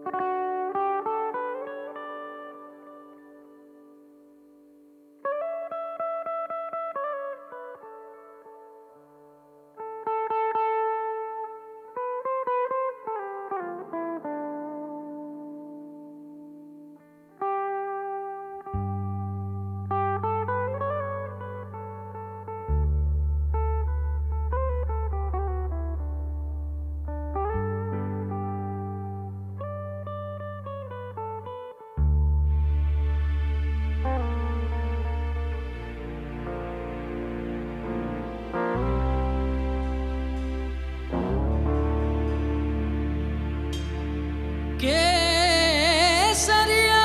केसरिया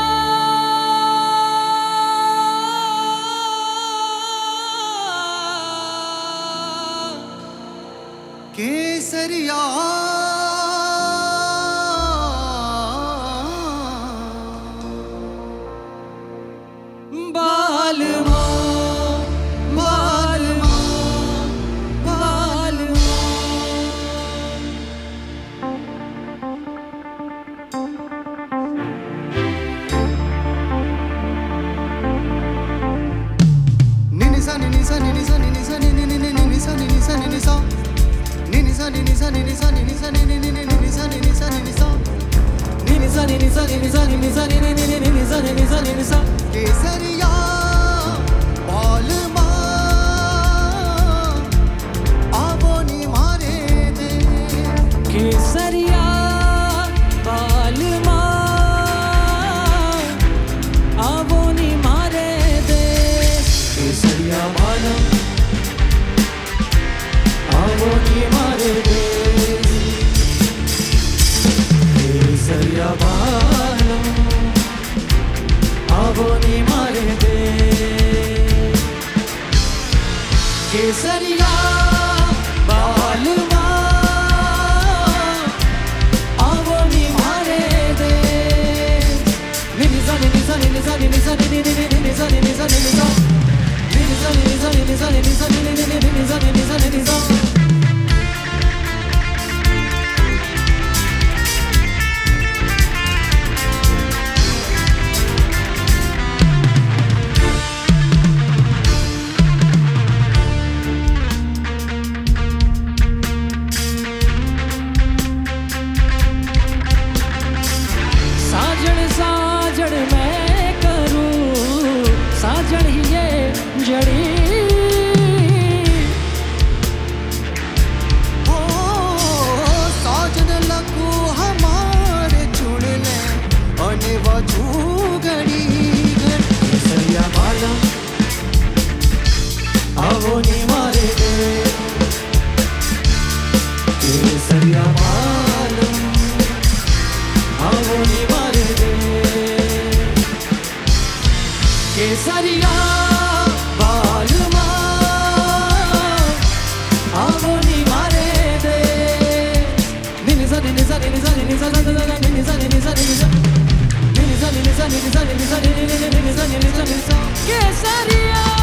केसरिया बालमा बालमा बालमा Ninisa ninisa ninisa ninisa ninisa ninisa ninisa Ninisa ninisa ninisa ninisa ninisa ninisa ninisa Ninisa ninisa ninisa ninisa ninisa ninisa ninisa केसरिया बालमा आवो नी मारे दे केसरिया बालमा आवो नी मारे दे केसरिया बालम आवो नी मारे दे केसरिया बालम आवो नी मारे दे केसरिया बालमा आवो नी मारे दे निनिसा निनिसा निनिसा निनिसा निनिसा निनिसा निनिसा निनिसा निनिसा निनिसा निनिसा निनिसा निनिसा निनिसा साजन मैं करूं साजन ही ये जड़ी हो साजन लगू हमारे चुन ले अने वजू घड़ी केसरिया बालम आवो नी मारे दे केसरिया बालम आवो नी मारे दे केसरिया बालमा आवो नी मारे दे निनिसा निनिसा निनिसा निनिसा निनिसा निनिसा निनिसा निनिसा निनिसा निनिसा निनिसा निनिसा निनिसा केसरिया